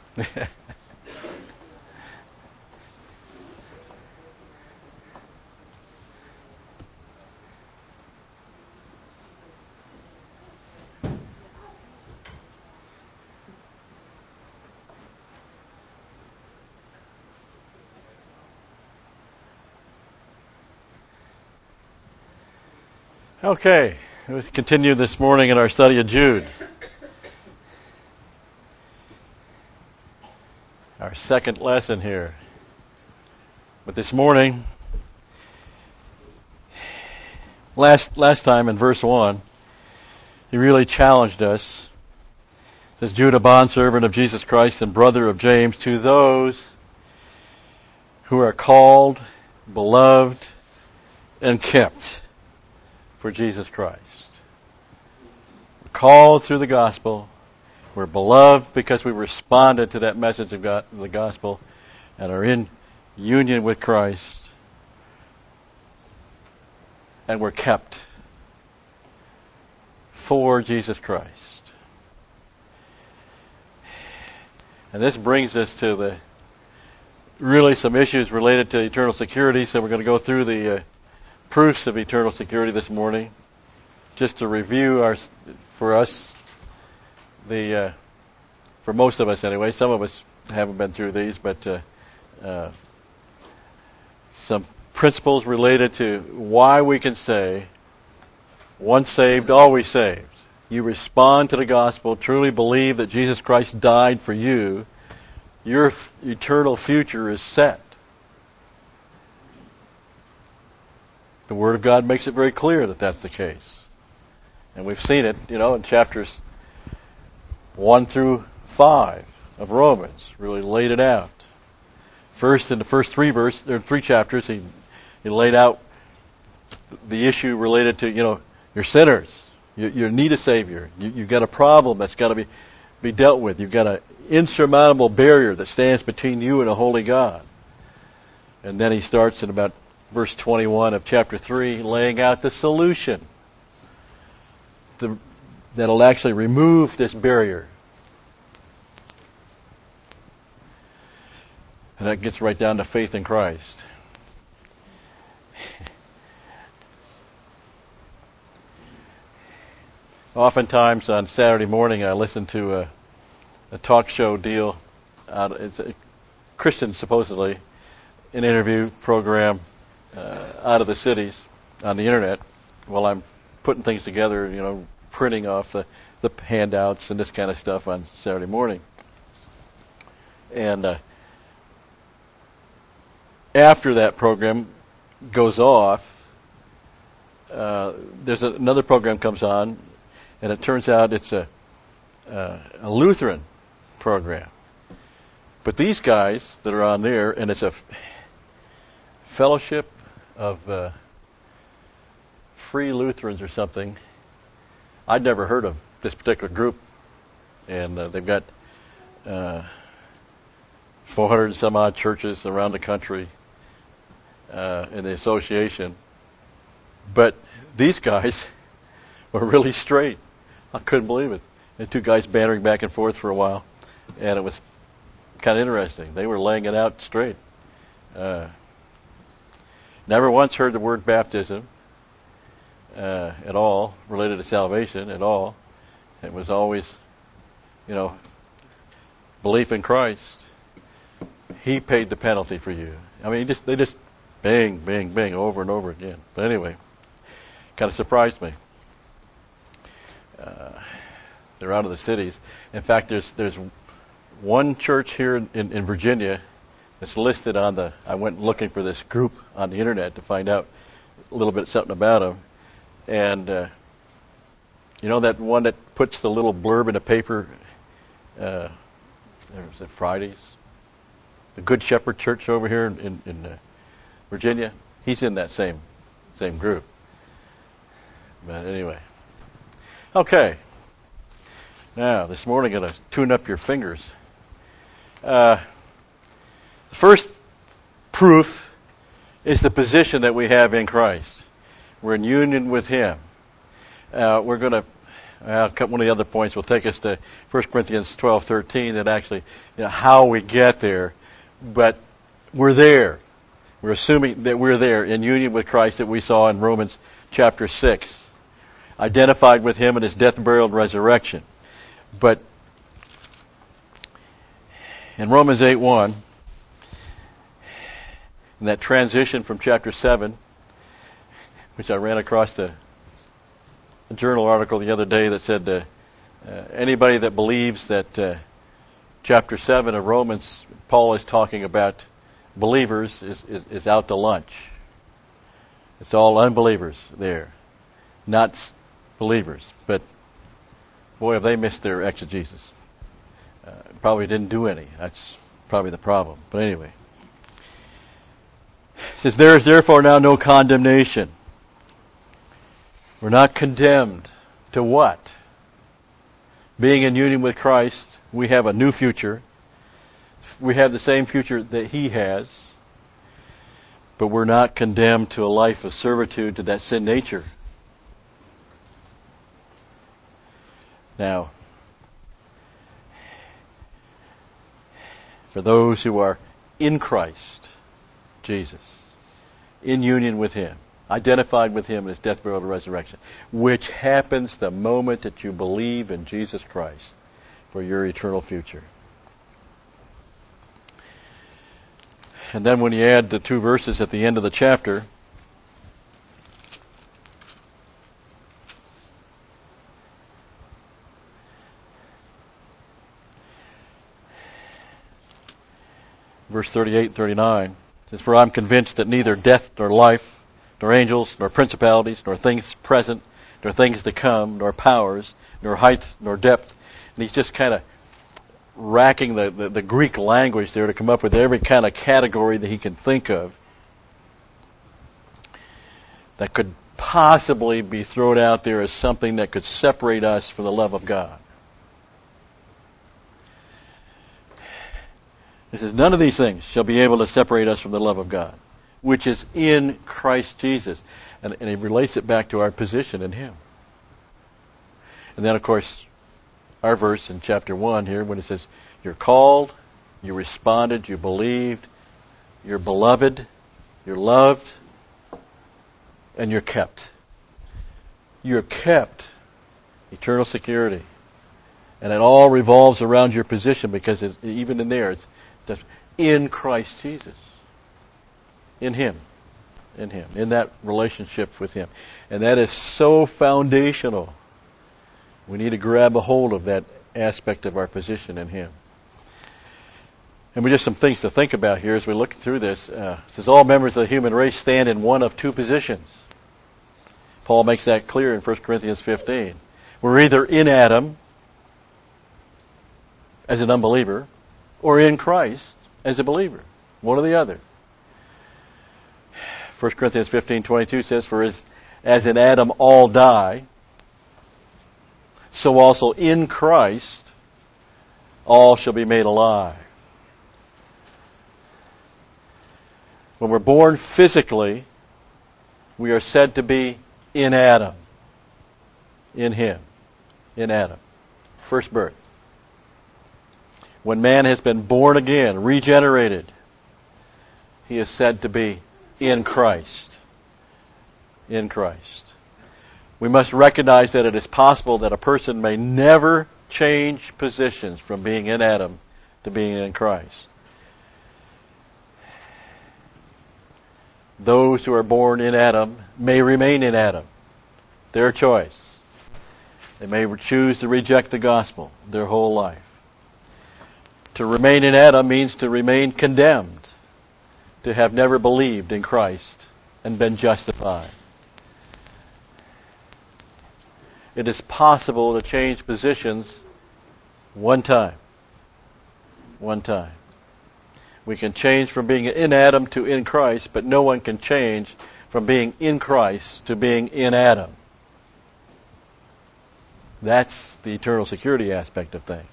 Okay, let's continue this morning in our study of Jude. Our second lesson here. But this morning, last time in verse 1, he really challenged us. It says, Jude, a bondservant of Jesus Christ and brother of James, to those who are called, beloved, and kept for Jesus Christ. We're called through the gospel. We're beloved because we responded to that message of God, the gospel, and are in union with Christ. And we're kept for Jesus Christ. And this brings us to really some issues related to eternal security. So we're going to go through the proofs of eternal security this morning, just to review for most of us anyway. Some of us haven't been through these, but some principles related to why we can say, once saved, always saved. You respond to the gospel, truly believe that Jesus Christ died for you, your eternal future is set. The Word of God makes it very clear that that's the case. And we've seen it, in chapters 1 through 5 of Romans, really laid it out. First, in the first three chapters, he laid out the issue related to, you're sinners. You need a Savior. You've got a problem that's got to be dealt with. You've got an insurmountable barrier that stands between you and a holy God. And then he starts in about verse 21 of chapter 3, laying out the solution that'll actually remove this barrier. And that gets right down to faith in Christ. Oftentimes on Saturday morning I listen to a talk show deal. It's a Christian, supposedly, an interview program out of the cities on the internet while I'm putting things together, printing off the handouts and this kind of stuff on Saturday morning. And after that program goes off, there's another program comes on, and it turns out it's a Lutheran program. But these guys that are on there, and it's a fellowship of Free Lutherans or something. I'd never heard of this particular group, and they've got 400 and some odd churches around the country in the association. But these guys were really straight. I couldn't believe it. And two guys bantering back and forth for a while, and it was kind of interesting. They were laying it out straight. Never once heard the word baptism at all, related to salvation at all. It was always, belief in Christ. He paid the penalty for you. I mean, they just bang, bang, bang, over and over again. But anyway, kind of surprised me. They're out of the cities. In fact, there's one church here in Virginia. It's listed on I went looking for this group on the internet to find out a little bit something about them. And, that one that puts the little blurb in the paper, was it Fridays? The Good Shepherd Church over here in Virginia. He's in that same group. But anyway. Okay. Now, this morning I'm going to tune up your fingers. The first proof is the position that we have in Christ. We're in union with Him. We're going to one of the other points will take us to 1 Corinthians 12:13, that actually, how we get there. But we're there. We're assuming that we're there in union with Christ, that we saw in Romans chapter 6. Identified with Him in His death, burial, and resurrection. But in Romans 8:1, in that transition from chapter 7, which I ran across a journal article the other day that said anybody that believes that chapter 7 of Romans, Paul is talking about believers, is out to lunch. It's all unbelievers there, not believers. But boy, have they missed their exegesis. Probably didn't do any. That's probably the problem. But anyway. It says, there is therefore now no condemnation. We're not condemned to what? Being in union with Christ, we have a new future. We have the same future that He has. But we're not condemned to a life of servitude to that sin nature. Now, for those who are in Christ Jesus, in union with Him, identified with Him in His death, burial, and resurrection, which happens the moment that you believe in Jesus Christ for your eternal future. And then when you add the 2 verses at the end of the chapter, verse 38 and 39, it says, for I'm convinced that neither death nor life, nor angels, nor principalities, nor things present, nor things to come, nor powers, nor height, nor depth. And he's just kind of racking the Greek language there to come up with every kind of category that he can think of that could possibly be thrown out there as something that could separate us from the love of God. He says, none of these things shall be able to separate us from the love of God, which is in Christ Jesus. And he relates it back to our position in Him. And then, of course, our verse in chapter 1 here, when it says, you're called, you responded, you believed, you're beloved, you're loved, and you're kept. You're kept. Eternal security. And it all revolves around your position, because even in there, it's in Christ Jesus. In Him. In Him. In that relationship with Him. And that is so foundational. We need to grab a hold of that aspect of our position in Him. And we just some things to think about here as we look through this. It says all members of the human race stand in one of 2 positions. Paul makes that clear in 1 Corinthians 15. We're either in Adam as an unbeliever, or in Christ as a believer. One or the other. 1 Corinthians 15:22 says, for as in Adam all die, so also in Christ all shall be made alive. When we're born physically, we are said to be in Adam. In Him. In Adam. First birth. When man has been born again, regenerated, he is said to be in Christ. In Christ. We must recognize that it is possible that a person may never change positions from being in Adam to being in Christ. Those who are born in Adam may remain in Adam. Their choice. They may choose to reject the gospel their whole life. To remain in Adam means to remain condemned, to have never believed in Christ and been justified. It is possible to change positions one time. One time. We can change from being in Adam to in Christ, but no one can change from being in Christ to being in Adam. That's the eternal security aspect of things.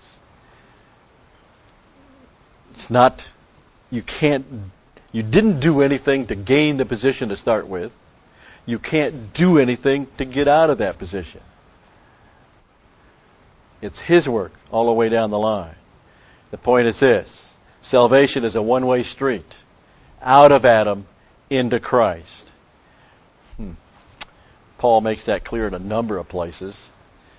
It's not, you didn't do anything to gain the position to start with. You can't do anything to get out of that position. It's His work all the way down the line. The point is this: salvation is a one-way street, out of Adam into Christ. Paul makes that clear in a number of places.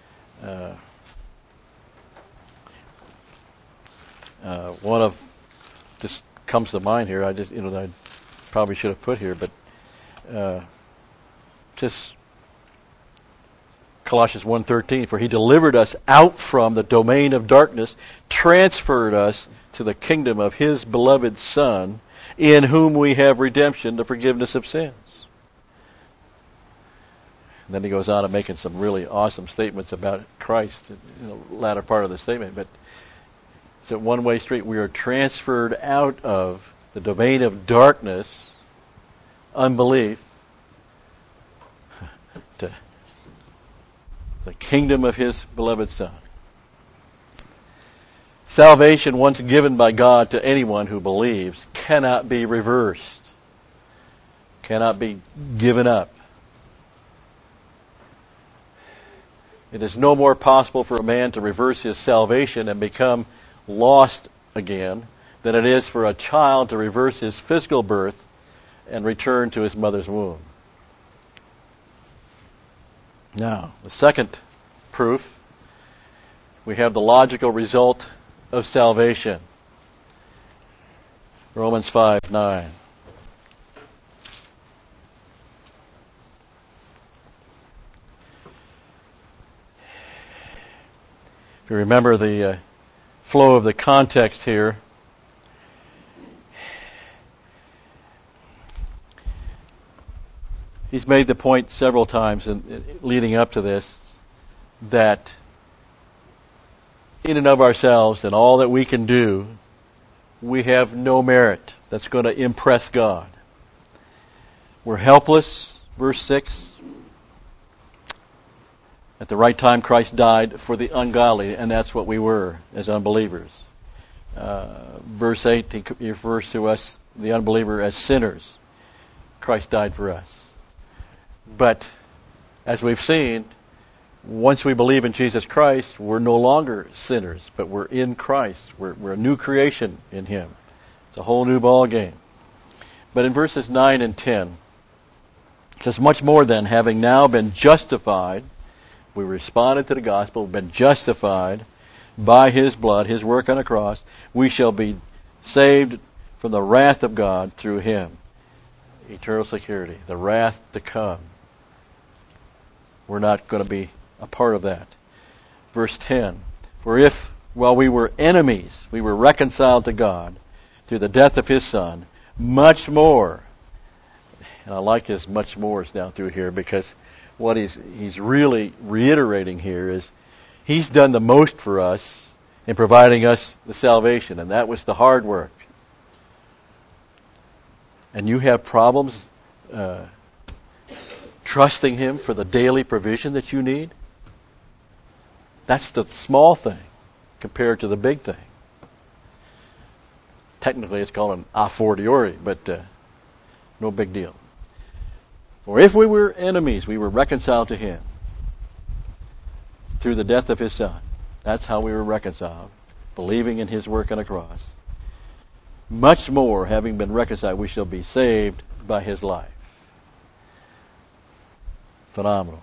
One of just comes to mind here. I probably should have put here, but just Colossians 1:13, for He delivered us out from the domain of darkness, transferred us to the kingdom of His beloved Son, in whom we have redemption, the forgiveness of sins. And then he goes on to making some really awesome statements about Christ in the latter part of the statement. But it's a one-way street. We are transferred out of the domain of darkness, unbelief, to the kingdom of His beloved Son. Salvation, once given by God to anyone who believes, cannot be reversed, cannot be given up. It is no more possible for a man to reverse his salvation and become lost again than it is for a child to reverse his physical birth and return to his mother's womb. Now, the second proof, we have the logical result of salvation. Romans 5:9. If you remember the flow of the context here, he's made the point several times leading up to this that in and of ourselves and all that we can do, we have no merit that's going to impress God. We're helpless, verse 6. At the right time, Christ died for the ungodly, and that's what we were as unbelievers. Verse 8, he refers to us, the unbeliever, as sinners. Christ died for us. But, as we've seen, once we believe in Jesus Christ, we're no longer sinners, but we're in Christ. We're a new creation in Him. It's a whole new ball game. But in verses 9 and 10, it says, much more than having now been justified, we responded to the gospel, we've been justified by His blood, His work on the cross, we shall be saved from the wrath of God through Him. Eternal security, the wrath to come. We're not going to be a part of that. Verse 10, for if, while we were enemies, we were reconciled to God through the death of His Son, much more, and I like his much mores down through here, because what he's really reiterating here is He's done the most for us in providing us the salvation, and that was the hard work. And you have problems trusting Him for the daily provision that you need? That's the small thing compared to the big thing. Technically, it's called an a fortiori, but no big deal. For if we were enemies, we were reconciled to Him through the death of His Son. That's how we were reconciled, believing in His work on the cross. Much more, having been reconciled, we shall be saved by His life. Phenomenal.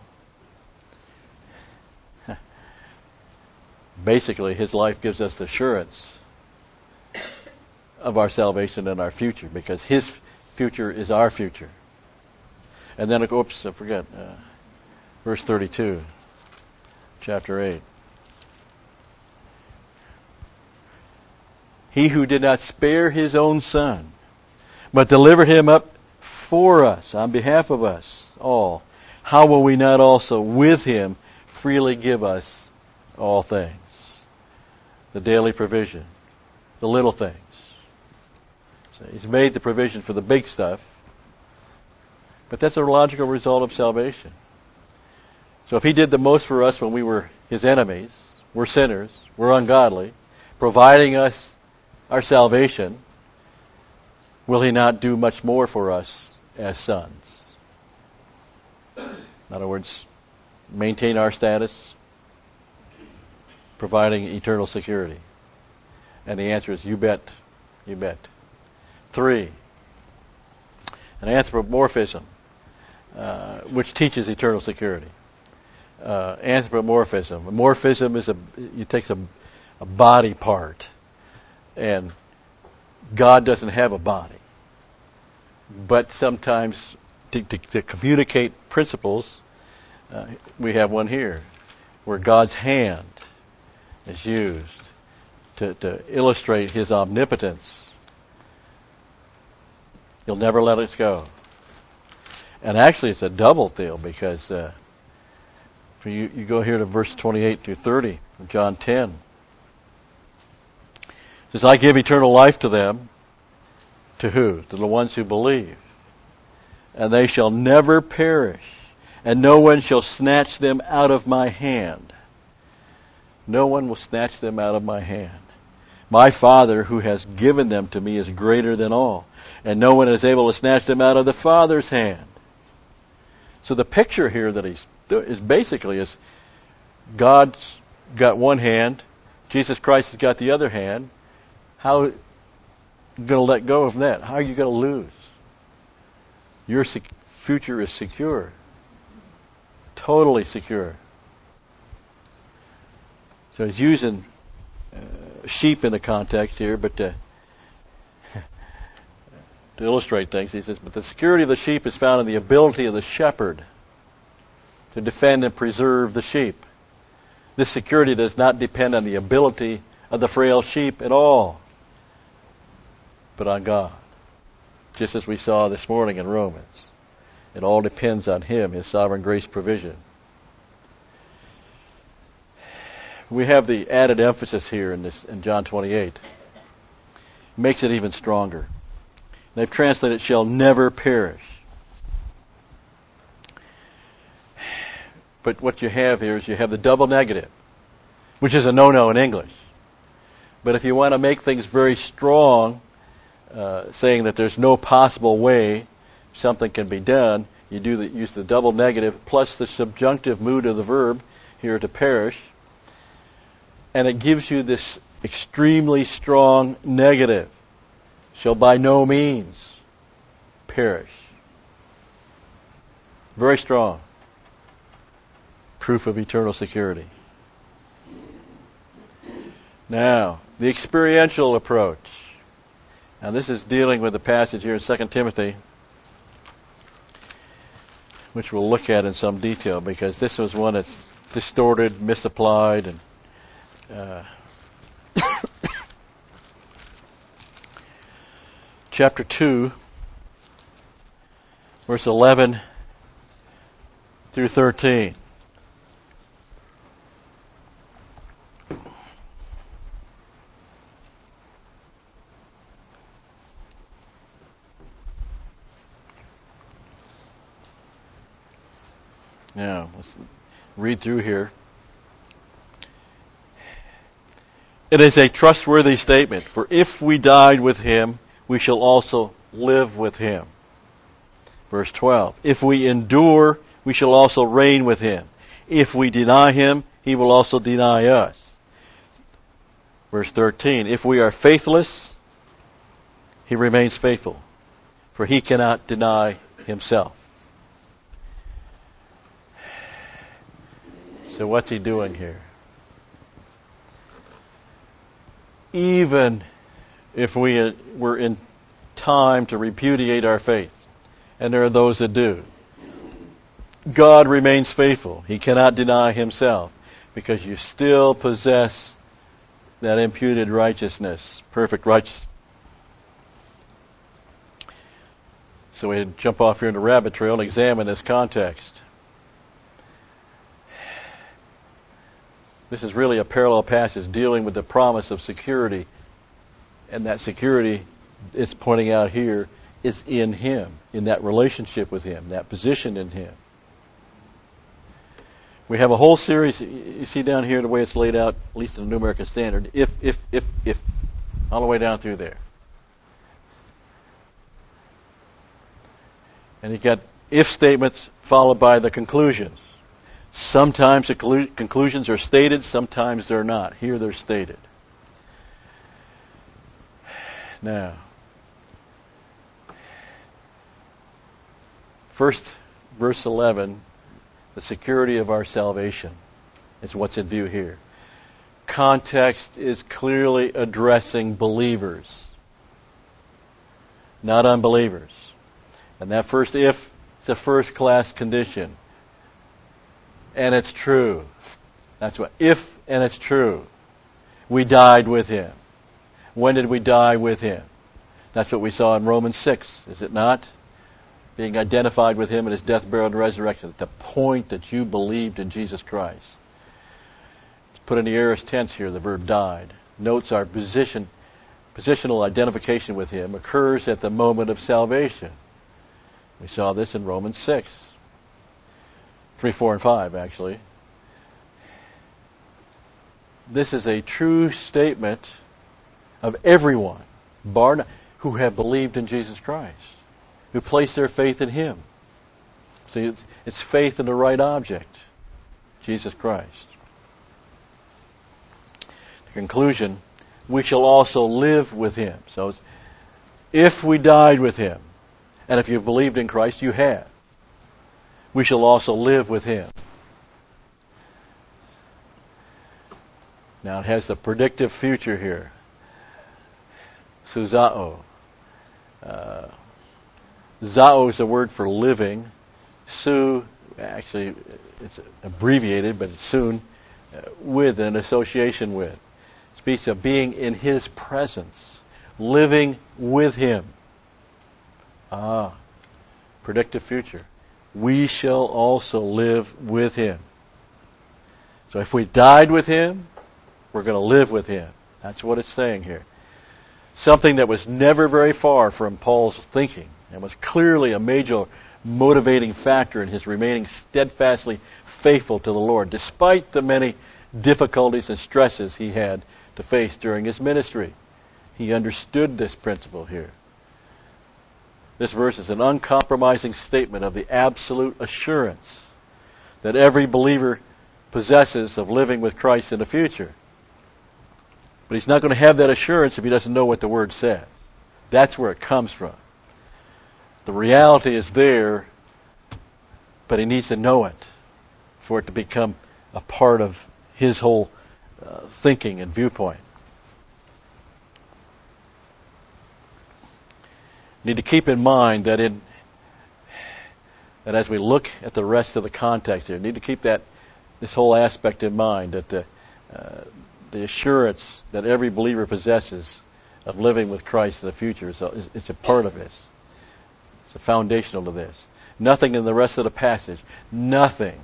Basically, His life gives us assurance of our salvation and our future, because His future is our future. And then, oops, I forget, verse 32, chapter 8. He who did not spare His own Son, but delivered Him up for us, on behalf of us all, how will we not also with Him freely give us all things? The daily provision, the little things. So He's made the provision for the big stuff, but that's a logical result of salvation. So if He did the most for us when we were His enemies, we're sinners, we're ungodly, providing us our salvation, will He not do much more for us as sons? In other words, maintain our status, providing eternal security? And the answer is, you bet. You bet. 3, an anthropomorphism, which teaches eternal security. Anthropomorphism. Morphism it takes a body part, and God doesn't have a body. But sometimes to communicate principles, we have one here, where God's hand is used to illustrate His omnipotence. He'll never let us go. And actually it's a double deal, because for you go here to verse 28 through 30 of John 10. It says, I give eternal life to them. To who? To the ones who believe. And they shall never perish, and no one shall snatch them out of my hand. No one will snatch them out of my hand. My Father who has given them to me is greater than all, and no one is able to snatch them out of the Father's hand. So the picture here that is basically God's got one hand, Jesus Christ has got the other hand. How are you going to let go of that? How are you going to lose? Your future is secure. Totally secure. So he's using sheep in the context here, but to illustrate things, he says, but the security of the sheep is found in the ability of the shepherd to defend and preserve the sheep. This security does not depend on the ability of the frail sheep at all, but on God. Just as we saw this morning in Romans. It all depends on Him, His sovereign grace provision. We have the added emphasis here in John 28. It makes it even stronger. They've translated, shall never perish. But what you have here is you have the double negative, which is a no-no in English. But if you want to make things very strong, saying that there's no possible way something can be done, you use the double negative plus the subjunctive mood of the verb here, to perish, and it gives you this extremely strong negative. Shall by no means perish. Very strong proof of eternal security. Now, the experiential approach. Now, this is dealing with the passage here in 2 Timothy, which we'll look at in some detail, because this was one that's distorted, misapplied, and chapter 2, verse 11 through 13. Now, let's read through here. It is a trustworthy statement, for if we died with Him, we shall also live with Him. Verse 12. If we endure, we shall also reign with Him. If we deny Him, He will also deny us. Verse 13. If we are faithless, He remains faithful, for He cannot deny Himself. So what's He doing here? Even if we were in time to repudiate our faith, and there are those that do, God remains faithful. He cannot deny Himself, because you still possess that imputed righteousness, perfect righteousness. So we jump off here in the rabbit trail and examine this context. This is really a parallel passage dealing with the promise of security. And that security, it's pointing out here, is in Him, in that relationship with Him, that position in Him. We have a whole series, you see down here the way it's laid out, at least in the New American Standard, if, all the way down through there. And you've got if statements followed by the conclusions. Sometimes the conclusions are stated, sometimes they're not. Here they're stated. Now, first, verse 11, the security of our salvation is what's in view here. Context is clearly addressing believers, not unbelievers. And that first if is a first-class condition. And it's true. That's what, if and it's true. We died with Him. When did we die with Him? That's what we saw in Romans 6, is it not? Being identified with Him in His death, burial, and resurrection. At the point that you believed in Jesus Christ. It's put in the aorist tense here, the verb died. Notes our positional identification with Him occurs at the moment of salvation. We saw this in Romans 6. 3, 4, and 5, actually. This is a true statement of everyone, bar none, who have believed in Jesus Christ, who place their faith in Him. See, it's faith in the right object, Jesus Christ. The conclusion, we shall also live with Him. So, if we died with Him, and if you believed in Christ, you have, we shall also live with Him. Now it has the predictive future here. Suzao. Zao is a word for living. Su, actually, it's abbreviated, but it's soon, with, an association with. It speaks of being in His presence, living with Him. Predictive future. We shall also live with Him. So if we died with Him, we're going to live with Him. That's what it's saying here. Something that was never very far from Paul's thinking and was clearly a major motivating factor in his remaining steadfastly faithful to the Lord, despite the many difficulties and stresses he had to face during his ministry. He understood this principle here. This verse is an uncompromising statement of the absolute assurance that every believer possesses of living with Christ in the future. But he's not going to have that assurance if he doesn't know what the Word says. That's where it comes from. The reality is there, but he needs to know it for it to become a part of his whole thinking and viewpoint. Need to keep in mind that as we look at the rest of the context here, need to keep this whole aspect in mind, that the assurance that every believer possesses of living with Christ in the future is a part of this. It's foundational to this. Nothing in the rest of the passage, nothing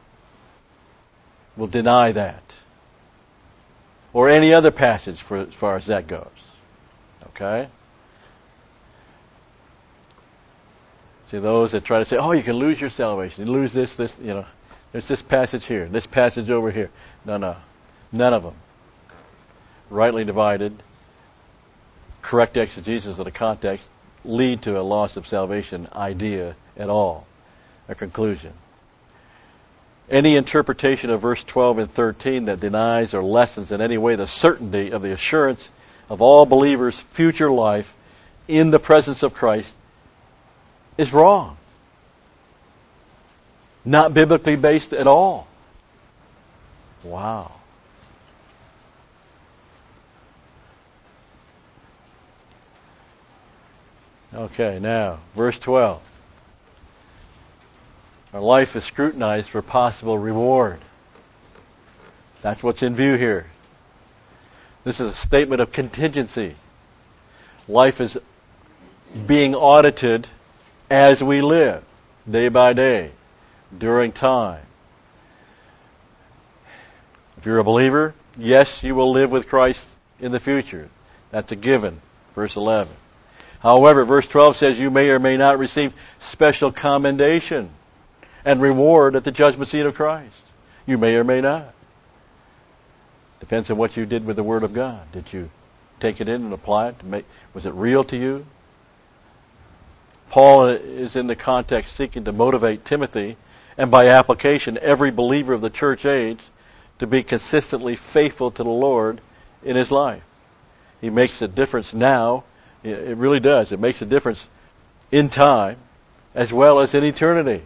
will deny that. Or any other passage as far as that goes. Okay? See, those that try to say, oh, you can lose your salvation. You lose this, there's this passage here, this passage over here. No. None of them. Rightly divided, correct exegesis of the context lead to a loss of salvation idea at all, a conclusion. Any interpretation of verse 12 and 13 that denies or lessens in any way the certainty of the assurance of all believers' future life in the presence of Christ is wrong. Not biblically based at all. Wow. Okay, now, verse 12. Our life is scrutinized for possible reward. That's what's in view here. This is a statement of contingency. Life is being audited as we live, day by day, during time. If you're a believer, yes, you will live with Christ in the future. That's a given, verse 11. However, verse 12 says you may or may not receive special commendation and reward at the judgment seat of Christ. You may or may not. Depends on what you did with the Word of God. Did you take it in and apply it? Was it real to you? Paul is in the context seeking to motivate Timothy and by application, every believer of the church age to be consistently faithful to the Lord in his life. He makes a difference now. It really does. It makes a difference in time as well as in eternity.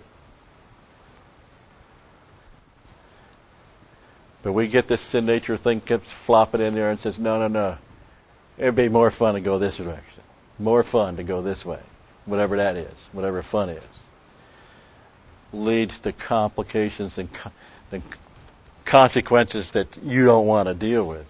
But we get this sin nature thing keeps flopping in there and says, no. It'd be more fun to go this direction. More fun to go this way. Whatever that is. Whatever fun is. Leads to complications and consequences that you don't want to deal with.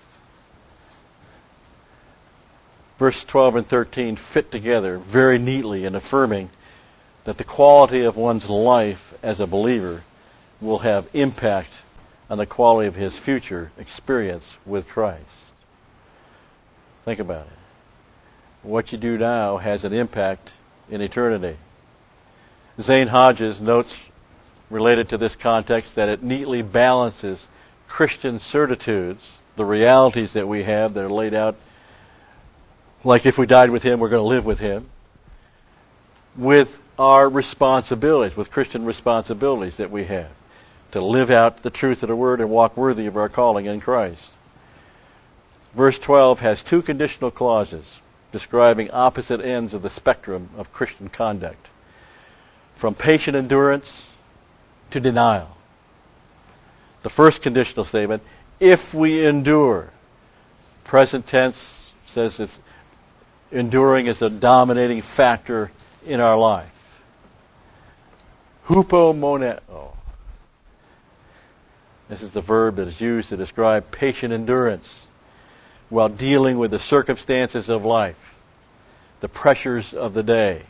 Verse 12 and 13 fit together very neatly in affirming that the quality of one's life as a believer will have impact on the quality of his future experience with Christ. Think about it. What you do now has an impact in eternity. Zane Hodges notes related to this context that it neatly balances Christian certitudes, the realities that we have that are laid out, like if we died with him, we're going to live with him, with our responsibilities, with Christian responsibilities that we have to live out the truth of the Word and walk worthy of our calling in Christ. Verse 12 has two conditional clauses describing opposite ends of the spectrum of Christian conduct, from patient endurance to denial. The first conditional statement, if we endure, present tense says it's enduring is a dominating factor in our life. Hupomoneo. This is the verb that is used to describe patient endurance while dealing with the circumstances of life, the pressures of the day.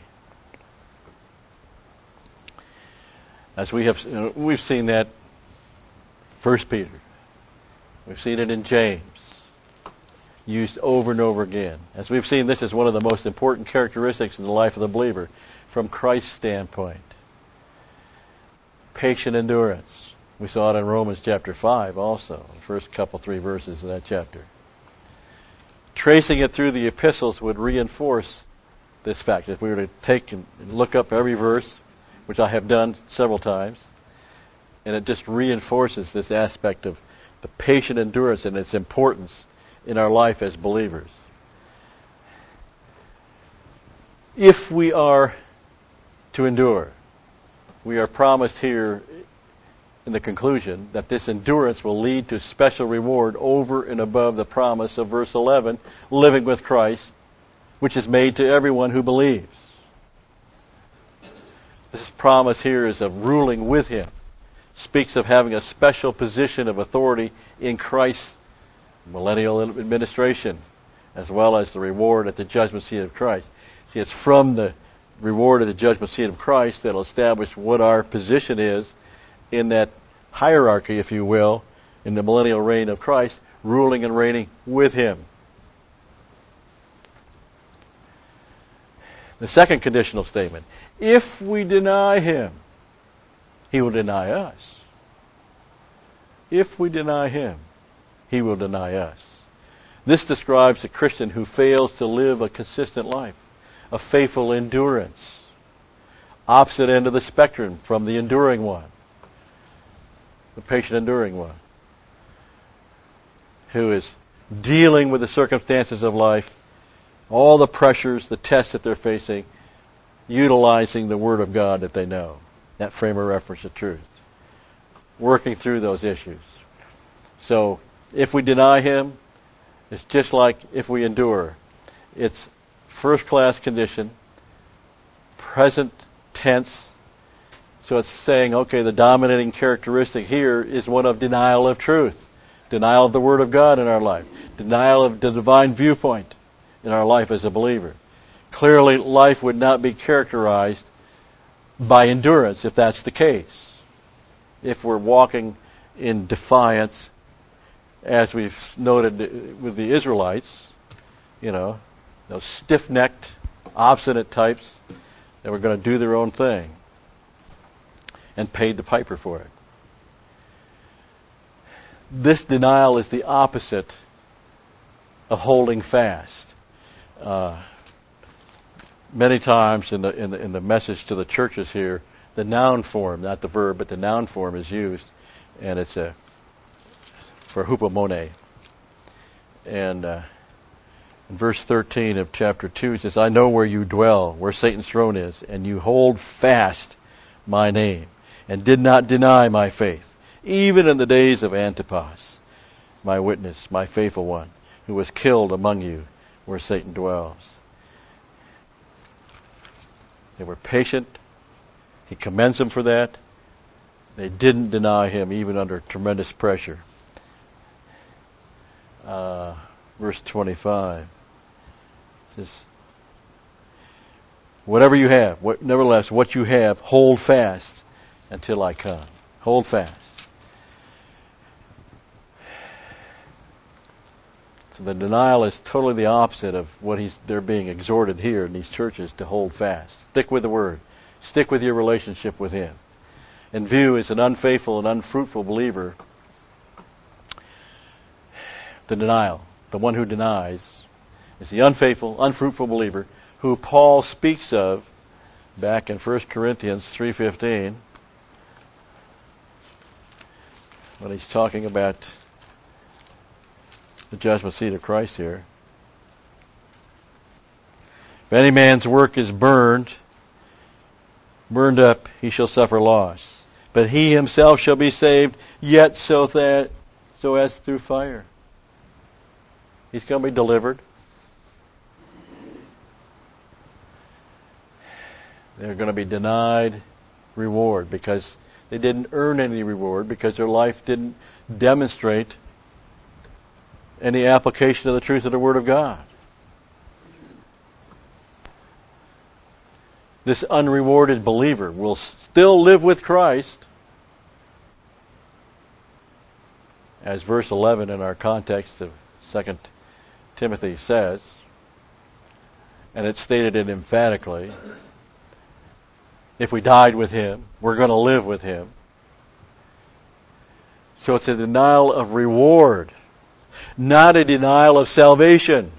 As we've seen that 1 Peter. We've seen it in James, used over and over again. As we've seen, this is one of the most important characteristics in the life of the believer from Christ's standpoint. Patient endurance. We saw it in Romans chapter 5 also, the first three verses of that chapter. Tracing it through the epistles would reinforce this fact. If we were to take and look up every verse, which I have done several times, and it just reinforces this aspect of the patient endurance and its importance in our life as believers. If we are to endure, we are promised here in the conclusion that this endurance will lead to special reward over and above the promise of verse 11, living with Christ, which is made to everyone who believes. This promise here is of ruling with him. Speaks of having a special position of authority in Christ's millennial administration, as well as the reward at the judgment seat of Christ. See, it's from the reward at the judgment seat of Christ that will establish what our position is in that hierarchy, if you will, in the millennial reign of Christ, ruling and reigning with him. The second conditional statement, if we deny him, he will deny us. If we deny him, he will deny us. This describes a Christian who fails to live a consistent life, a faithful endurance, opposite end of the spectrum from the enduring one, the patient enduring one, who is dealing with the circumstances of life, all the pressures, the tests that they're facing, utilizing the Word of God that they know, that frame of reference of truth, working through those issues. So, if we deny him, it's just like if we endure. It's first-class condition, present tense. So it's saying, okay, the dominating characteristic here is one of denial of truth, denial of the Word of God in our life, denial of the divine viewpoint in our life as a believer. Clearly, life would not be characterized by endurance if that's the case. If we're walking in defiance, as we've noted with the Israelites, those stiff-necked, obstinate types that were going to do their own thing and paid the piper for it. This denial is the opposite of holding fast. Many times in the message to the churches here, the noun form, not the verb, but the noun form is used, and it's for hupomone. And in verse 13 of chapter 2 it says, I know where you dwell, where Satan's throne is, and you hold fast my name, and did not deny my faith, even in the days of Antipas, my witness, my faithful one, who was killed among you where Satan dwells. They were patient. He commends them for that. They didn't deny him even under tremendous pressure. Verse 25 says, whatever you have, nevertheless, what you have, hold fast until I come. Hold fast. So the denial is totally the opposite of what they're being exhorted here in these churches to hold fast. Stick with the Word. Stick with your relationship with Him. In view as an unfaithful and unfruitful believer, the denial, the one who denies, is the unfaithful, unfruitful believer who Paul speaks of back in 1 Corinthians 3:15 when he's talking about the judgment seat of Christ here. If any man's work is burned up, he shall suffer loss. But he himself shall be saved, yet so as through fire. He's going to be delivered. They're going to be denied reward because they didn't earn any reward, because their life didn't demonstrate any application of the truth of the Word of God. This unrewarded believer will still live with Christ, as verse 11 in our context of 2 Timothy says, and it's stated it emphatically. If we died with Him, we're going to live with Him. So it's a denial of reward, not a denial of salvation,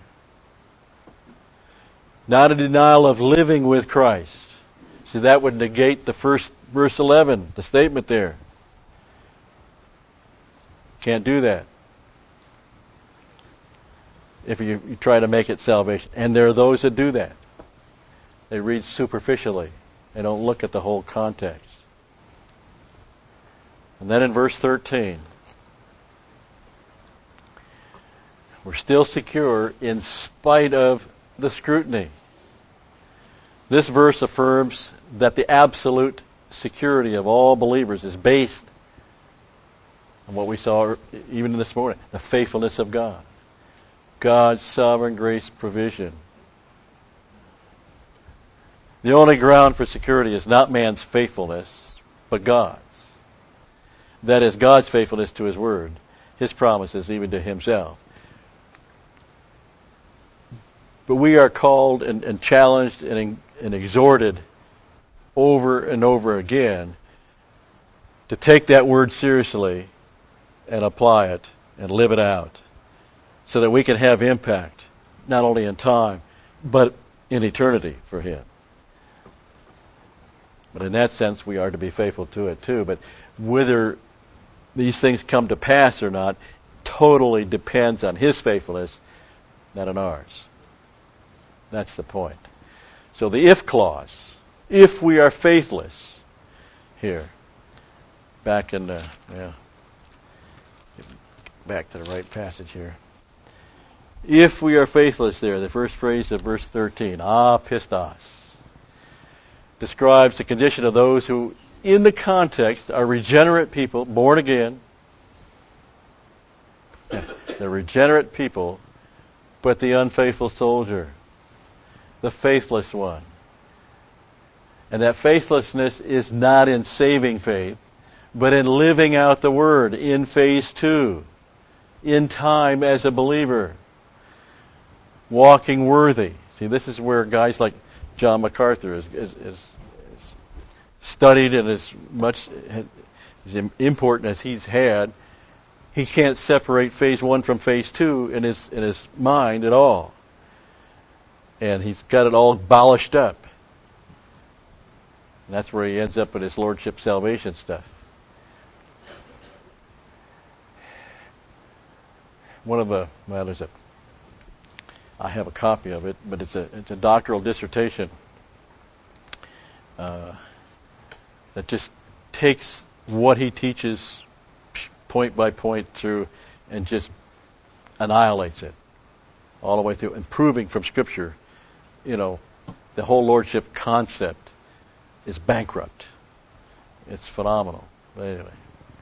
not a denial of living with Christ. See, that would negate the first verse 11, the statement there. Can't do that if you try to make it salvation. And there are those that do that. They read superficially. They don't look at the whole context. And then in verse 13, we're still secure in spite of the scrutiny. This verse affirms that the absolute security of all believers is based on what we saw even this morning, the faithfulness of God. God's sovereign grace provision. The only ground for security is not man's faithfulness, but God's. That is God's faithfulness to His Word, His promises, even to Himself. But we are called and challenged and exhorted over and over again to take that Word seriously and apply it and live it out so that we can have impact, not only in time, but in eternity for Him. But in that sense, we are to be faithful to it too. But whether these things come to pass or not totally depends on His faithfulness, not on ours. That's the point. So the if clause, if we are faithless, here, back in the, back to the right passage here. If we are faithless there, the first phrase of verse 13, pistos, describes the condition of those who, in the context, are regenerate people, born again. They're regenerate people, but the unfaithful soldier, the faithless one. And that faithlessness is not in saving faith, but in living out the Word in phase 2, in time as a believer, walking worthy. See, this is where guys like John MacArthur is studied and as much as important as he's had. He can't separate phase 1 from phase 2 in his mind at all. And he's got it all abolished up. And that's where he ends up with his lordship salvation stuff. I have a copy of it, but it's a doctoral dissertation that just takes what he teaches point by point through and just annihilates it all the way through, and proving from Scripture, the whole lordship concept is bankrupt. It's phenomenal. But anyway.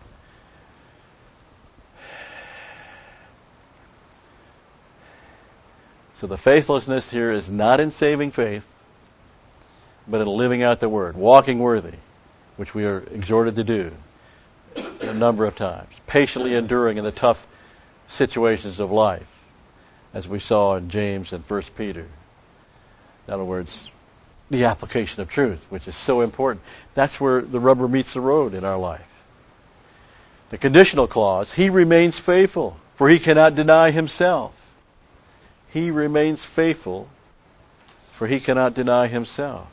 So the faithlessness here is not in saving faith, but in living out the Word, walking worthy, which we are exhorted to do a number of times, patiently enduring in the tough situations of life, as we saw in James and 1 Peter. In other words, the application of truth, which is so important. That's where the rubber meets the road in our life. The conditional clause, he remains faithful, for he cannot deny himself. He remains faithful, for he cannot deny himself.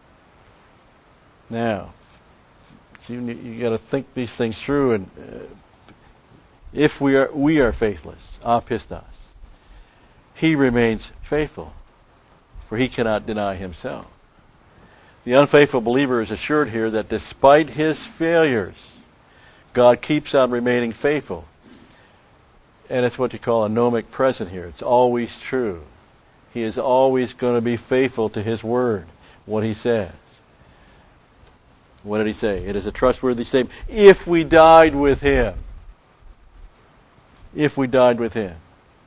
Now, so you got to think these things through, and if we are faithless, apistos, he remains faithful, for he cannot deny himself. The unfaithful believer is assured here that despite his failures, God keeps on remaining faithful. And it's what you call a gnomic present here. It's always true. He is always going to be faithful to his word, what he says. What did he say? It is a trustworthy statement. If we died with him. If we died with him.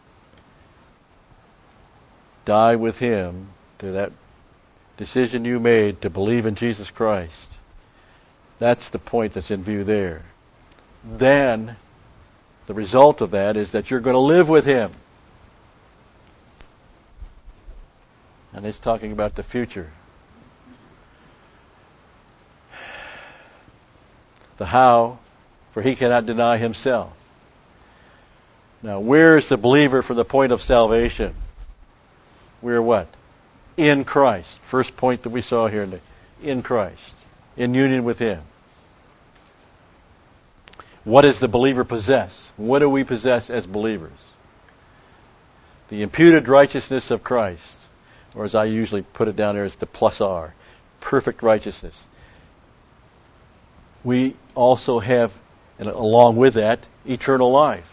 Die with him to that decision you made to believe in Jesus Christ. That's the point that's in view there. Then the result of that is that you're going to live with him. And it's talking about the future. The how, for he cannot deny himself. Now, where is the believer from the point of salvation? We're what? In Christ. First point that we saw here, in Christ. In union with him. What does the believer possess? What do we possess as believers? The imputed righteousness of Christ. Or as I usually put it down there, it's the plus R. Perfect righteousness. We also have, and along with that, eternal life.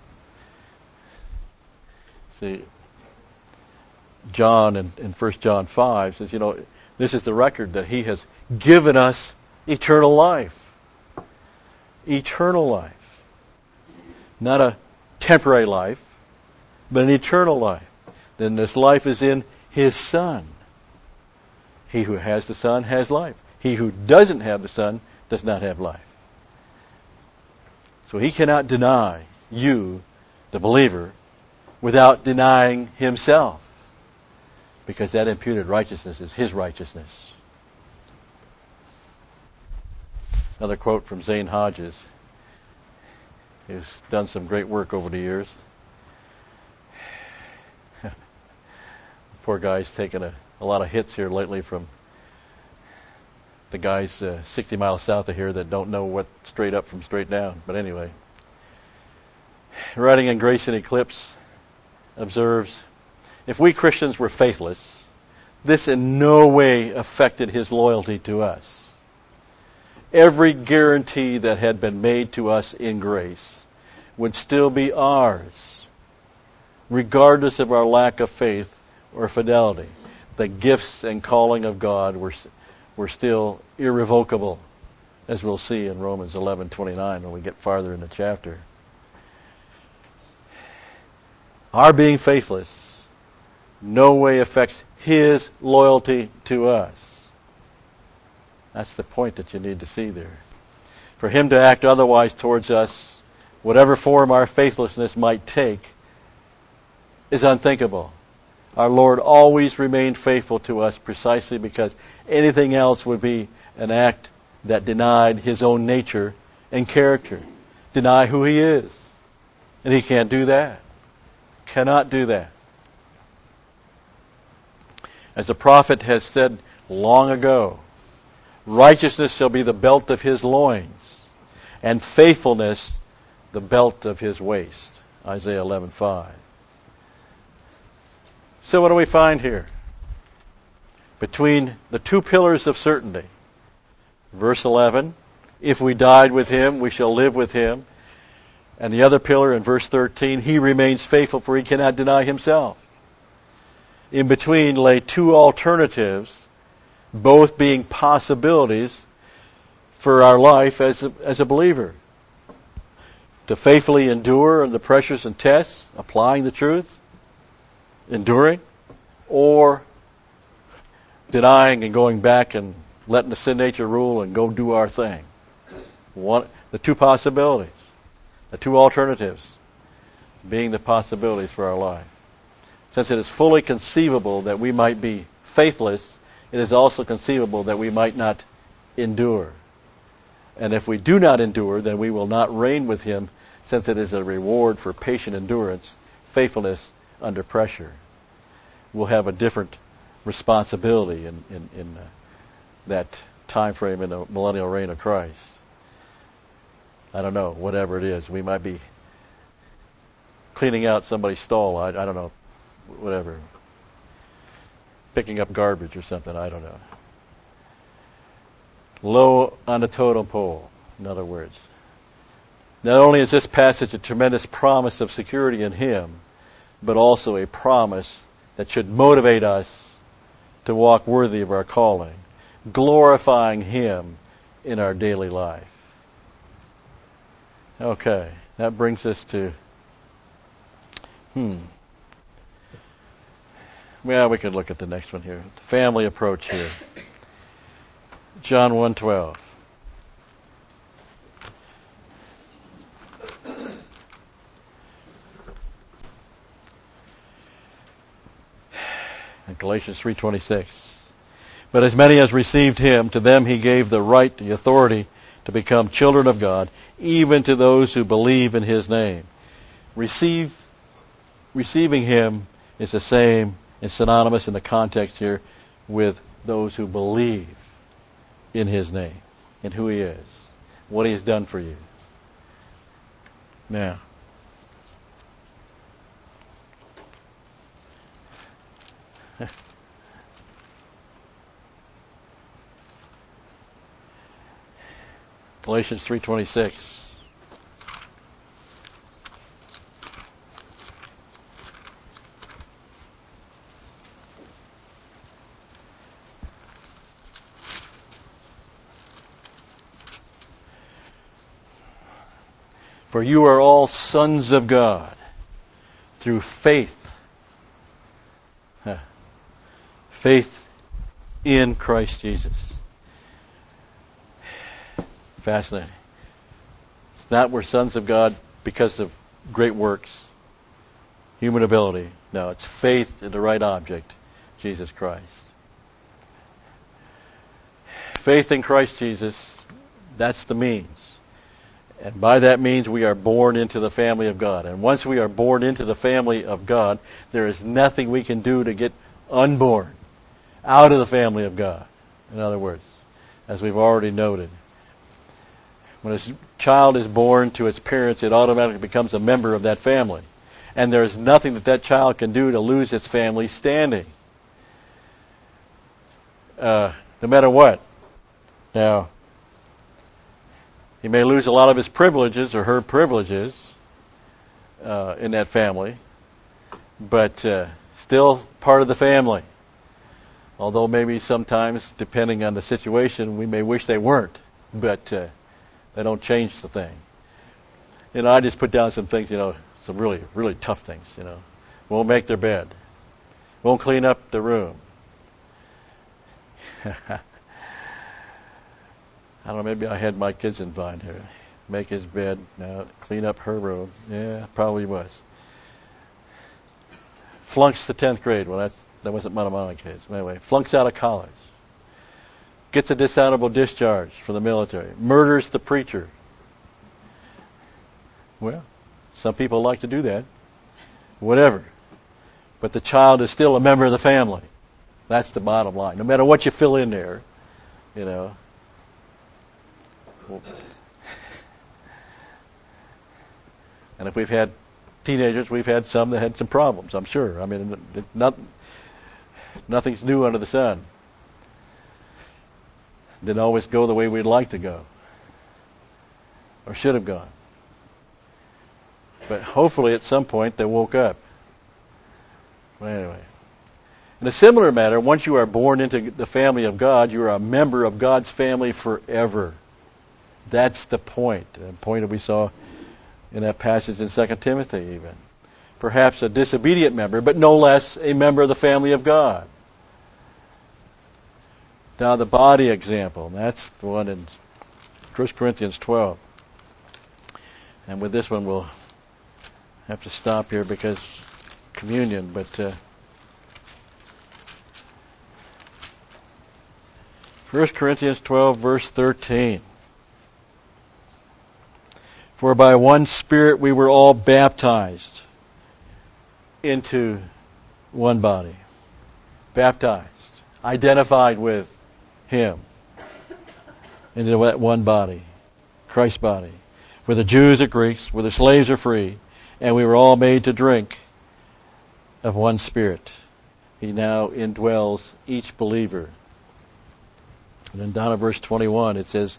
See, John in 1 John 5 says, this is the record that he has given us eternal life. Eternal life. Not a temporary life, but an eternal life. Then this life is in his Son. He who has the Son has life. He who doesn't have the Son does not have life. So he cannot deny you, the believer, without denying himself. Because that imputed righteousness is his righteousness. Another quote from Zane Hodges. He's done some great work over the years. Poor guy's taken a lot of hits here lately from the guys 60 miles south of here that don't know what straight up from straight down. But anyway, writing in Grace and Eclipse, observes, if we Christians were faithless, this in no way affected his loyalty to us. Every guarantee that had been made to us in grace would still be ours, regardless of our lack of faith or fidelity. The gifts and calling of God were still irrevocable, as we'll see in Romans 11:29 when we get farther in the chapter. Our being faithless no way affects his loyalty to us. That's the point that you need to see there. For him to act otherwise towards us, whatever form our faithlessness might take, is unthinkable. Our Lord always remained faithful to us precisely because anything else would be an act that denied his own nature and character, deny who he is. And he can't do that. Cannot do that. As the prophet has said long ago, Righteousness shall be the belt of his loins, and faithfulness the belt of his waist. Isaiah 11:5. So what do we find here? Between the two pillars of certainty. Verse 11, if we died with him, we shall live with him. And the other pillar in verse 13, he remains faithful, for he cannot deny himself. In between lay two alternatives, both being possibilities for our life as a believer. To faithfully endure the pressures and tests, applying the truth, enduring, or denying and going back and letting the sin nature rule and go do our thing. The two possibilities, the two alternatives being the possibilities for our life. Since it is fully conceivable that we might be faithless, it is also conceivable that we might not endure. And if we do not endure, then we will not reign with him, since it is a reward for patient endurance, faithfulness under pressure. We'll have a different responsibility in that time frame in the millennial reign of Christ. I don't know, whatever it is. We might be cleaning out somebody's stall. I don't know, whatever. Picking up garbage or something, I don't know. Low on the totem pole, in other words. Not only is this passage a tremendous promise of security in him, but also a promise that should motivate us to walk worthy of our calling, glorifying him in our daily life. Okay, that brings us to, well, we could look at the next one here. The family approach here. John 1:12. And Galatians 3:26. But as many as received him, to them he gave the right, the authority, to become children of God, even to those who believe in his name. Receiving him is the same and synonymous in the context here with those who believe in his name, in who he is, what he has done for you. Now, Galatians 3:26. For you are all sons of God through faith. Faith in Christ Jesus. Fascinating. It's not we're sons of God because of great works, human ability. No, it's faith in the right object, Jesus Christ. Faith in Christ Jesus, that's the means. And by that means we are born into the family of God. And once we are born into the family of God, there is nothing we can do to get unborn, out of the family of God. In other words, as we've already noted. When a child is born to its parents, it automatically becomes a member of that family. And there's nothing that child can do to lose its family standing. No matter what. Now, he may lose a lot of his privileges or her privileges in that family, but still part of the family. Although maybe sometimes, depending on the situation, we may wish they weren't. But they don't change the thing. I just put down some things, some really, really tough things, Won't make their bed. Won't clean up the room. I don't know, maybe I had my kids in mind here. Make his bed, clean up her room. Yeah, probably was. Flunks the 10th grade. Well, that wasn't one of my kids. Anyway, flunks out of college. Gets a dishonorable discharge from the military. Murders the preacher. Well, some people like to do that. Whatever. But the child is still a member of the family. That's the bottom line. No matter what you fill in there, And if we've had teenagers, we've had some that had some problems, I'm sure. I mean, nothing's new under the sun. Didn't always go the way we'd like to go, or should have gone. But hopefully at some point they woke up. But anyway. In a similar manner, once you are born into the family of God, you are a member of God's family forever. That's the point. The point that we saw in that passage in 2 Timothy even. Perhaps a disobedient member, but no less a member of the family of God. Now the body example. That's the one in 1 Corinthians 12. And with this one we'll have to stop here because communion, but 1 Corinthians 12 verse 13. For by one Spirit we were all baptized into one body. Baptized. Identified with Him. Into that one body. Christ's body. Whether Jews or Greeks, whether slaves or free, and we were all made to drink of one Spirit. He now indwells each believer. And then down at verse 21 it says,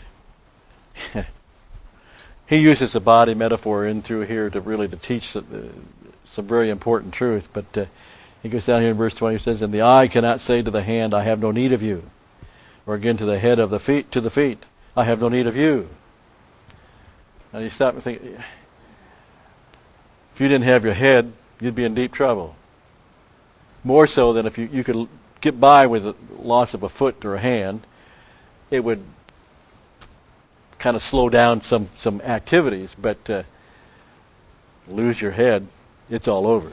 he uses the body metaphor in through here to teach some very important truth. But he goes down here in verse 20. He says, "And the eye cannot say to the hand, I have no need of you," or again to the head of the feet, I have no need of you. Now you stop and think, if you didn't have your head, you'd be in deep trouble. More so than if you could get by with the loss of a foot or a hand, it would kind of slow down some activities, but lose your head, it's all over.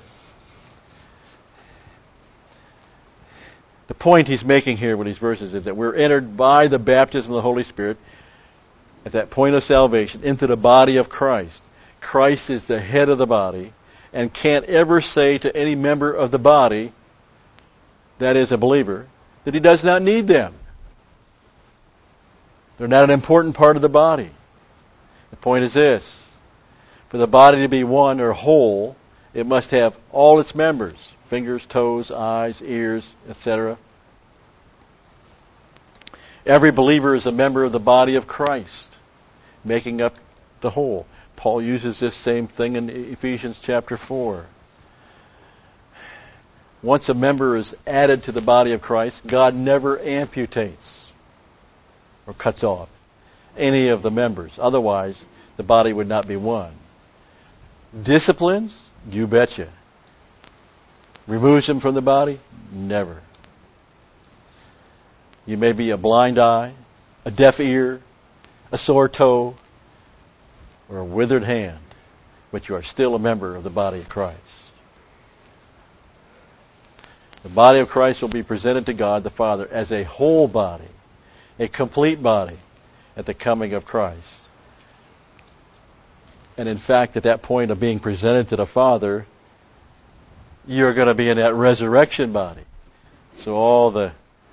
The point he's making here with these verses is that we're entered by the baptism of the Holy Spirit at that point of salvation into the body of Christ. Christ is the head of the body and can't ever say to any member of the body, that is a believer, that he does not need them. They're not an important part of the body. The point is this: for the body to be one or whole, it must have all its members, fingers, toes, eyes, ears, etc. Every believer is a member of the body of Christ, making up the whole. Paul uses this same thing in Ephesians chapter 4. Once a member is added to the body of Christ, God never amputates or cuts off any of the members. Otherwise, the body would not be one. Disciplines? You betcha. Removes them from the body? Never. You may be a blind eye, a deaf ear, a sore toe, or a withered hand, but you are still a member of the body of Christ. The body of Christ will be presented to God the Father as a whole body, a complete body at the coming of Christ. And in fact, at that point of being presented to the Father, you're going to be in that resurrection body. So all the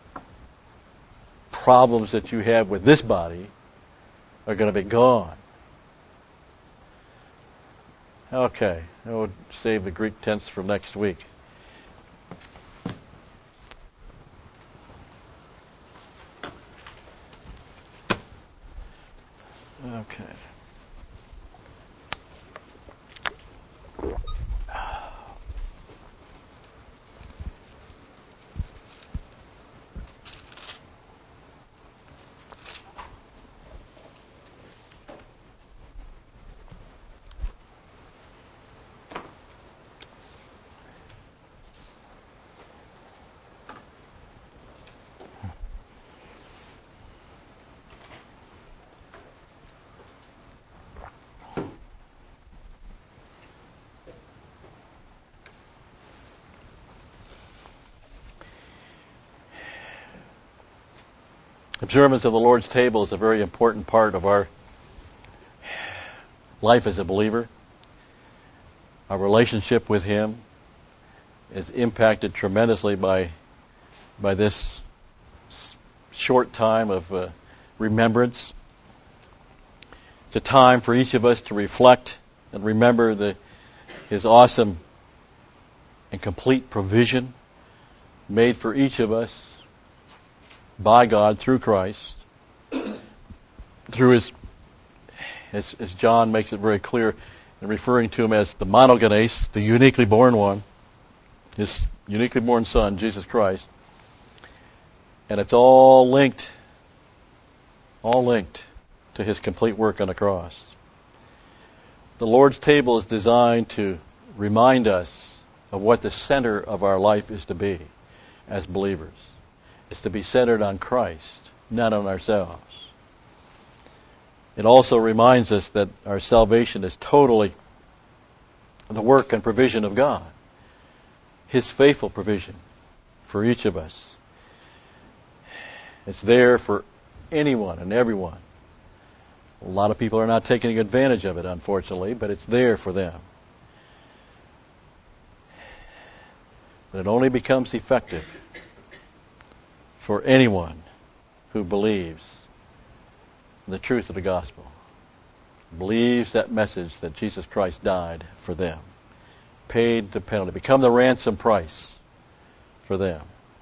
problems that you have with this body are going to be gone. Okay, we'll save the Greek tense for next week. Okay. Observance of the Lord's table is a very important part of our life as a believer. Our relationship with Him is impacted tremendously by this short time of remembrance. It's a time for each of us to reflect and remember His awesome and complete provision made for each of us by God through Christ, through His, as John makes it very clear, in referring to Him as the monogenes, the uniquely born one, His uniquely born Son, Jesus Christ. And it's all linked to His complete work on the cross. The Lord's table is designed to remind us of what the center of our life is to be as believers. It's to be centered on Christ, not on ourselves. It also reminds us that our salvation is totally the work and provision of God, His faithful provision for each of us. It's there for anyone and everyone. A lot of people are not taking advantage of it, unfortunately, but it's there for them. But it only becomes effective for anyone who believes the truth of the gospel, believes that message that Jesus Christ died for them, paid the penalty, become the ransom price for them.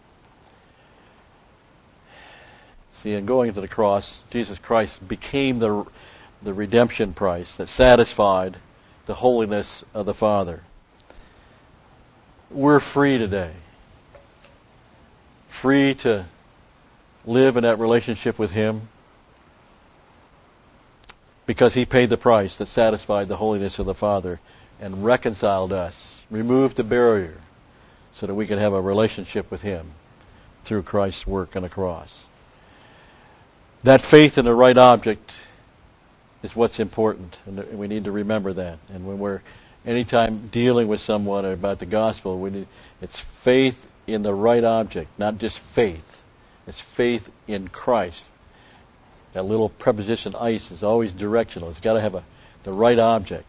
See, in going to the cross, Jesus Christ became the redemption price that satisfied the holiness of the Father. We're free today. Free to live in that relationship with Him because He paid the price that satisfied the holiness of the Father and reconciled us, removed the barrier so that we can have a relationship with Him through Christ's work on the cross. That faith in the right object is what's important, and we need to remember that. And when we're anytime dealing with someone about the gospel, it's faith in the right object, not just faith. It's faith in Christ. That little preposition "ice" is always directional. It's got to have the right object.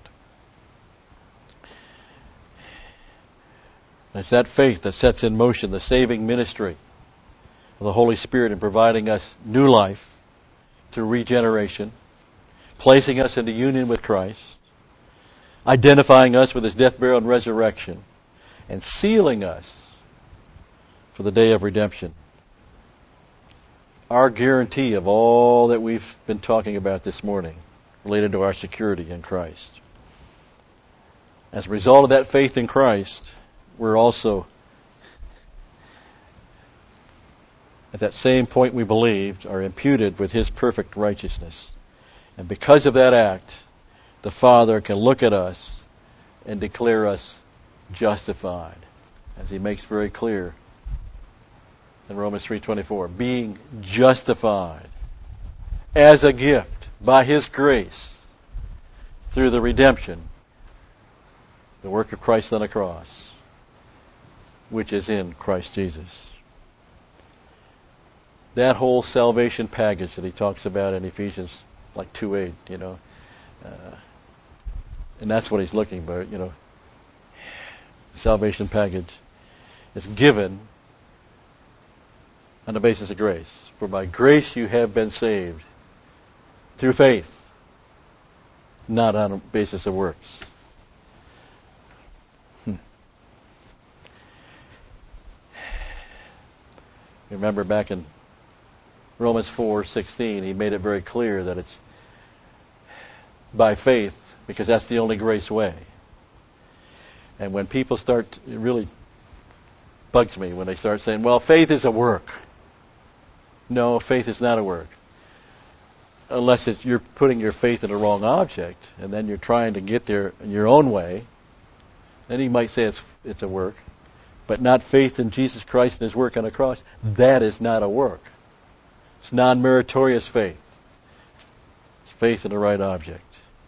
And it's that faith that sets in motion the saving ministry of the Holy Spirit in providing us new life through regeneration, placing us into union with Christ, identifying us with His death, burial, and resurrection, and sealing us for the day of redemption. Our guarantee of all that we've been talking about this morning related to our security in Christ. As a result of that faith in Christ, we're also, at that same point we believed, are imputed with His perfect righteousness. And because of that act, the Father can look at us and declare us justified, as He makes very clear in Romans 3:24, being justified as a gift by His grace through the redemption, the work of Christ on the cross, which is in Christ Jesus. That whole salvation package that he talks about in Ephesians like 2:8, and that's what he's looking for, salvation package is given on the basis of grace. For by grace you have been saved through faith, not on a basis of works. Remember back in Romans 4:16, he made it very clear that it's by faith, because that's the only grace way. And when people start, it really bugs me when they start saying, well, faith is a work. No, faith is not a work. Unless you're putting your faith in the wrong object, and then you're trying to get there in your own way, then you might say it's a work. But not faith in Jesus Christ and His work on the cross. That is not a work. It's non-meritorious faith. It's faith in the right object.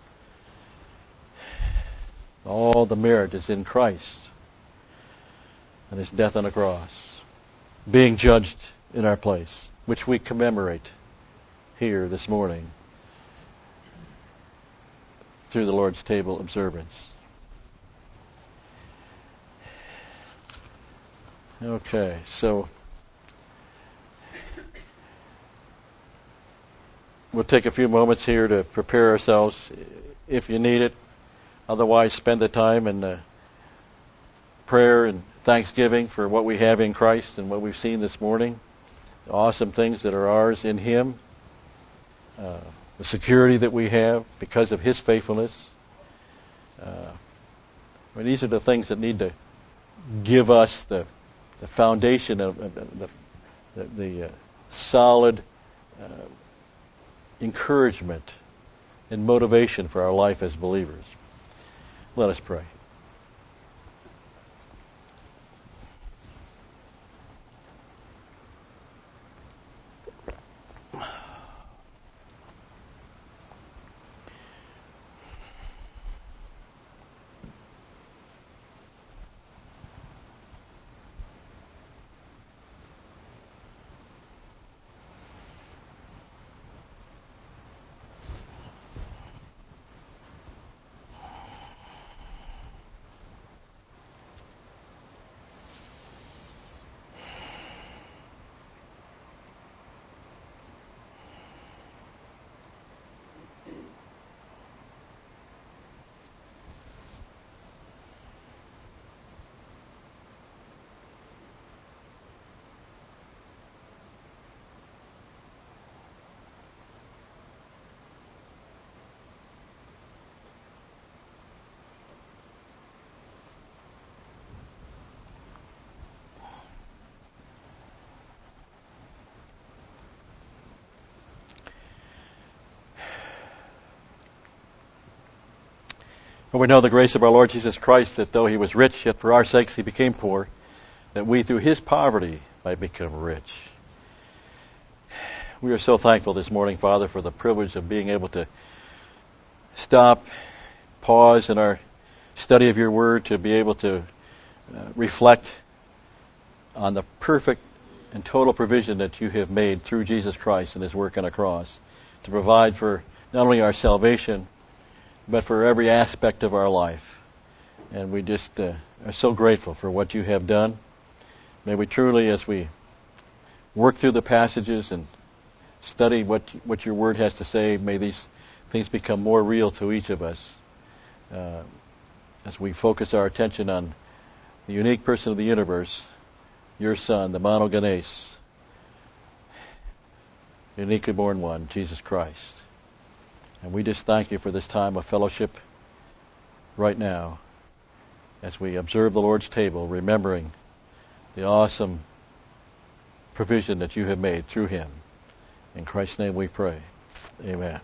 All the merit is in Christ and His death on the cross, being judged in our place, which we commemorate here this morning through the Lord's table observance. Okay, so we'll take a few moments here to prepare ourselves if you need it. Otherwise, spend the time in prayer and thanksgiving for what we have in Christ and what we've seen this morning. The awesome things that are ours in Him. The security that we have because of His faithfulness. These are the things that need to give us the foundation of the solid encouragement and motivation for our life as believers. Let us pray. For we know the grace of our Lord Jesus Christ, that though He was rich, yet for our sakes He became poor, that we through His poverty might become rich. We are so thankful this morning, Father, for the privilege of being able to stop, pause in our study of Your Word, to be able to reflect on the perfect and total provision that You have made through Jesus Christ and His work on the cross, to provide for not only our salvation, but for every aspect of our life. And we just are so grateful for what You have done. May we truly, as we work through the passages and study what Your Word has to say, may these things become more real to each of us as we focus our attention on the unique person of the universe, Your Son, the monogenes, uniquely born one, Jesus Christ. And we just thank You for this time of fellowship right now as we observe the Lord's table, remembering the awesome provision that You have made through Him. In Christ's name we pray. Amen.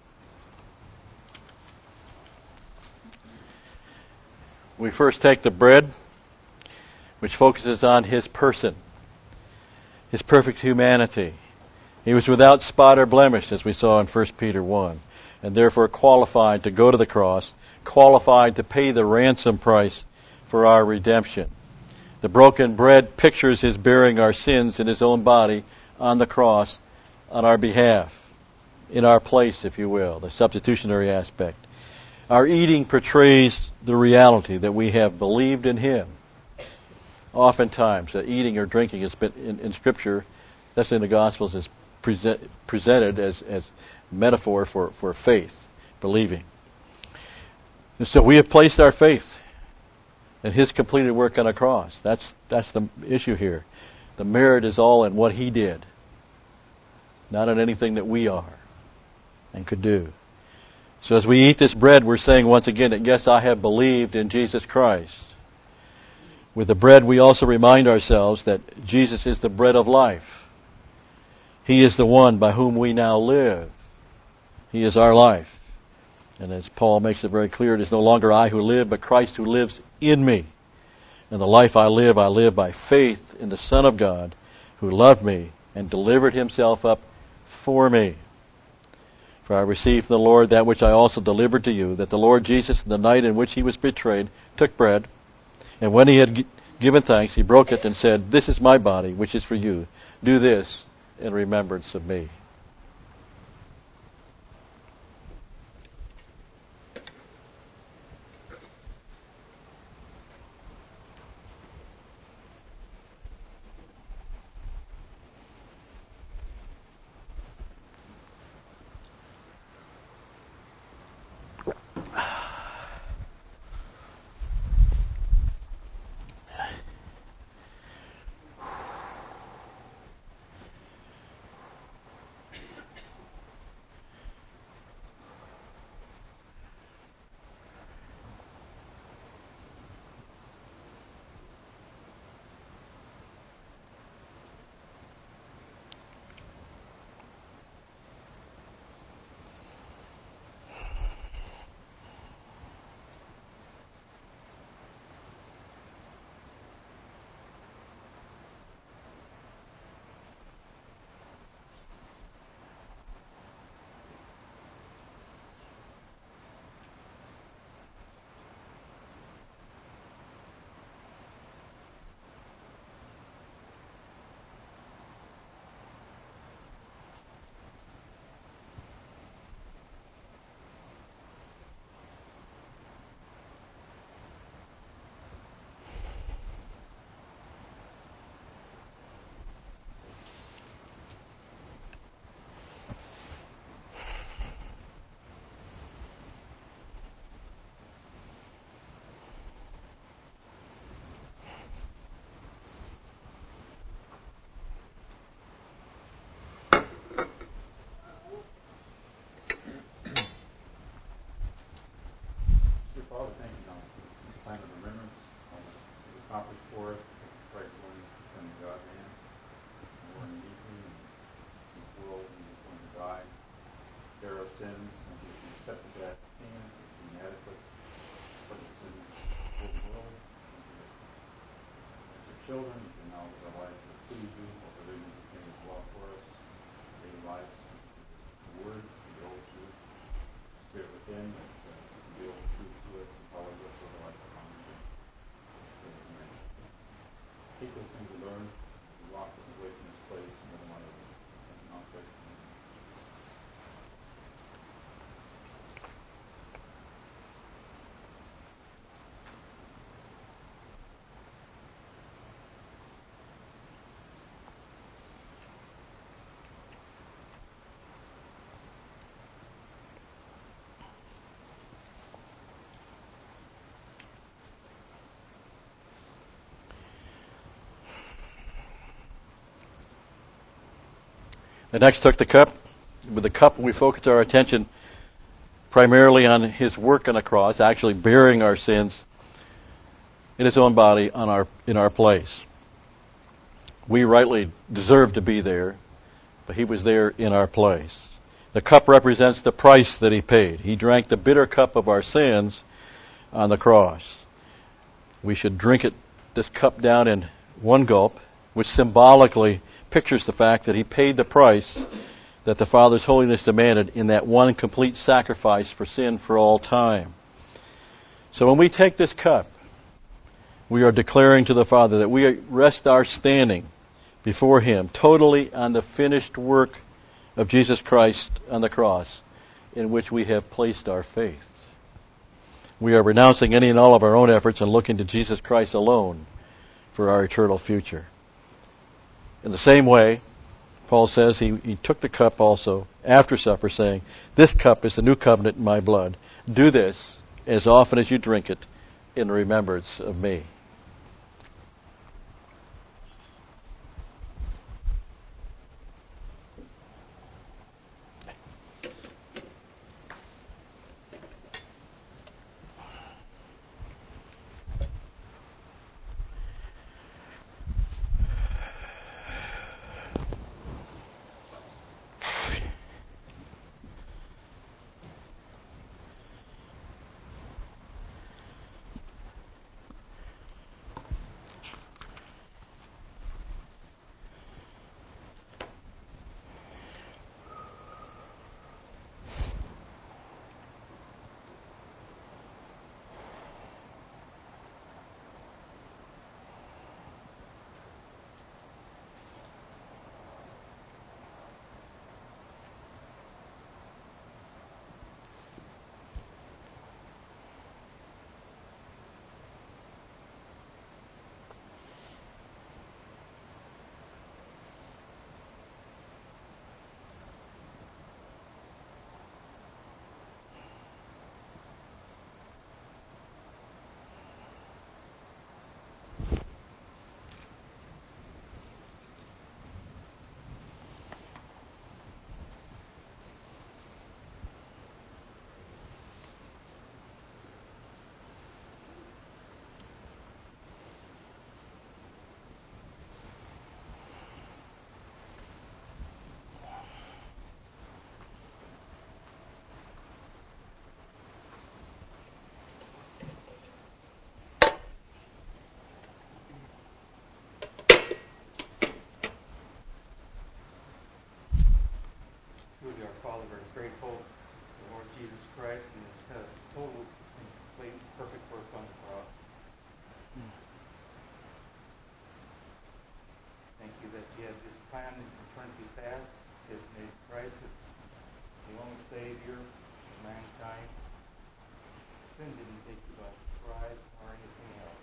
We first take the bread, which focuses on His person, His perfect humanity. He was without spot or blemish, as we saw in 1 Peter 1. And therefore qualified to go to the cross, qualified to pay the ransom price for our redemption. The broken bread pictures His bearing our sins in His own body on the cross on our behalf, in our place, if you will, the substitutionary aspect. Our eating portrays the reality that we have believed in Him. Oftentimes, eating or drinking has been in Scripture, especially in the Gospels, is presented as metaphor for faith, believing. And so we have placed our faith in His completed work on a cross. That's the issue here. The merit is all in what He did, not in anything that we are and could do. So as we eat this bread, we're saying once again that yes, I have believed in Jesus Christ. With the bread, we also remind ourselves that Jesus is the bread of life. He is the one by whom we now live. He is our life. And as Paul makes it very clear, it is no longer I who live, but Christ who lives in me. And the life I live by faith in the Son of God, who loved me and delivered Himself up for me. For I received from the Lord that which I also delivered to you, that the Lord Jesus, in the night in which He was betrayed, took bread, and when He had given thanks, He broke it and said, "This is my body, which is for you. Do this in remembrance of me." our lives to please you, for provisions that came as well for us, daily lives, the Word, the old truth, Spirit within that reveals the truth to us, empowers us with a life of honesty. So we can take those things we learn, we walk away from this place and never want to think about Christ in the The next took the cup. With the cup, we focused our attention primarily on his work on the cross, actually bearing our sins in his own body in our place. We rightly deserve to be there, but he was there in our place. The cup represents the price that he paid. He drank the bitter cup of our sins on the cross. We should drink this cup down in one gulp, which symbolically pictures the fact that he paid the price that the Father's holiness demanded in that one complete sacrifice for sin for all time. So when we take this cup, we are declaring to the Father that we rest our standing before him totally on the finished work of Jesus Christ on the cross, in which we have placed our faith. We are renouncing any and all of our own efforts and looking to Jesus Christ alone for our eternal future. In the same way, Paul says he took the cup also after supper, saying, "This cup is the new covenant in my blood. Do this as often as you drink it in remembrance of me." Truly, our Father, very grateful to the Lord Jesus Christ and his total and complete perfect work on the cross. Thank you that you have this plan in eternity past, has made Christ the only Savior of mankind. Sin didn't take you by surprise or anything else.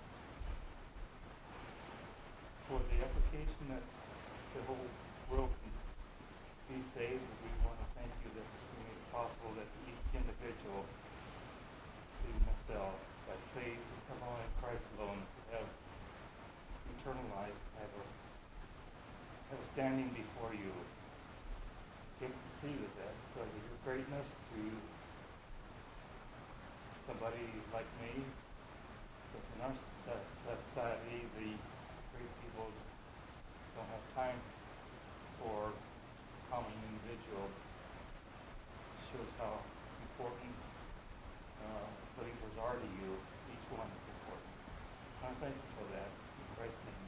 For the application that the whole world can be saved, we want to thank you that you made it possible that each individual, including myself, by faith and come on in Christ alone, to have eternal life, have a standing before you. Can't conceive of that because of your greatness to somebody like me. But in our society, the great people don't have time for common individual. Shows how important believers are to you. Each one is important. I thank you for that. In Christ's name.